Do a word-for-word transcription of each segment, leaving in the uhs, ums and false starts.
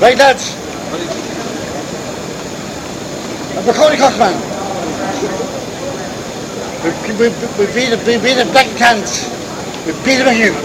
Right, lads. I'm the Coney Cockman. We, we, we, beat the, we beat the Black and Tans. We beat them again.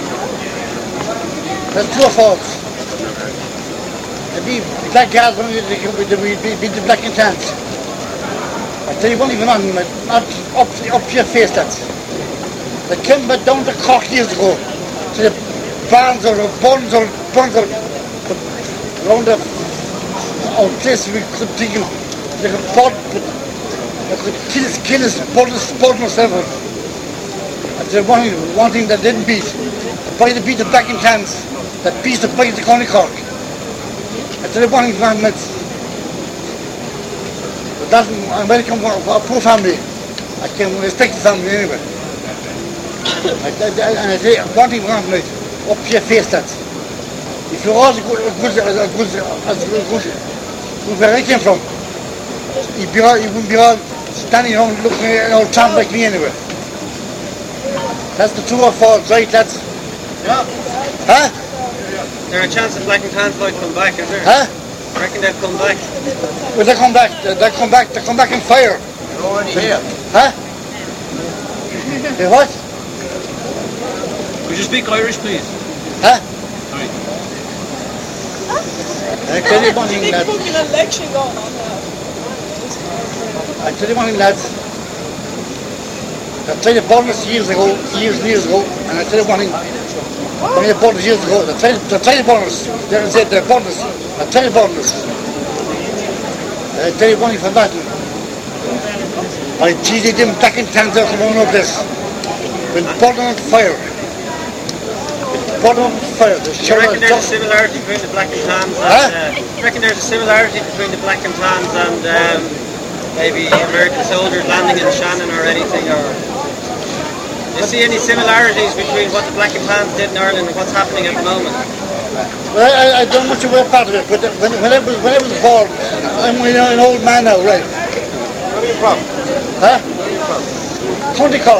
That's true or false? The Black Guards when we, we, we beat the Black and Tans. I tell you one even on, not up, up to your face, lads. They came back down to Cork years ago. To the barns or the buns or buns or around the our place we could think of. They could bud, they could kill us, kill us, bud us, bud myself. And there's one, one thing that didn't beat. The boy that beat the Black and Tans, that beat the boy at the County Cork. And there's one thing from it. But that's American, a poor family. I can respect the family anyway. I, I, and I say, one thing from it, up to your face, that. If you're all as good as good as good where I came from, you'd be all, you wouldn't be all standing around looking at an old town like me anyway. That's the true or false, right, lads? Yeah. Huh? There's a chance that Black and Tans might come back, is there? Huh? I reckon they'll come back. Well, they come back, they, they come back, they come back in fire. They're already here. Huh? Hey, what? Could you speak Irish, please? Huh? Sorry. I tell you one thing, Big lads. fucking election going on now. I tell you one thing, lads. I tried to burn us years ago, years and years ago, and I tell you one thing. When they burned us years ago, they tried, they tried to burn us. They said they burned us. They tried to burn us. I tell you one thing from that. I cheated them Black and Tans out from one of this. Been burned on fire. Burned on fire. The Do you reckon there's a similarity between the Black and Tans and... Huh? Uh, do you reckon there's a similarity between the Black and Tans and um, maybe American soldiers landing in Shannon or anything, or... Do you see any similarities between what the Black and Tans did in Ireland and what's happening at the moment? Well, I, I don't much aware part of it, but when, when, I was, when I was born, I'm you know, an old man now, right? Where are you from? Huh? Where are you from? County Cork.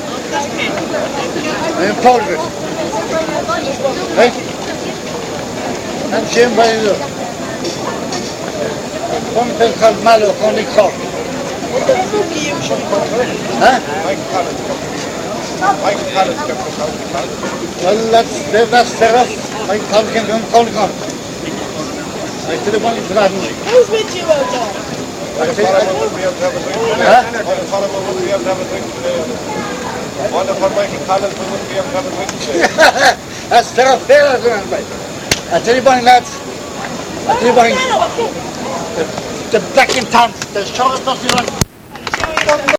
I'm proud of it. Right? I'm ashamed by it. One thing called Mallow, County Cork. What the fuck are you trying to do? Huh? Well, that's, that's fair enough. My Collins came from County Cork. I did it one for that. Who's with you out there? I said, I, huh? That's fair enough, fair enough, mate. I tell you one thing, lads. I tell you one thing. The, the Black and Tans, the shortest stuff you run.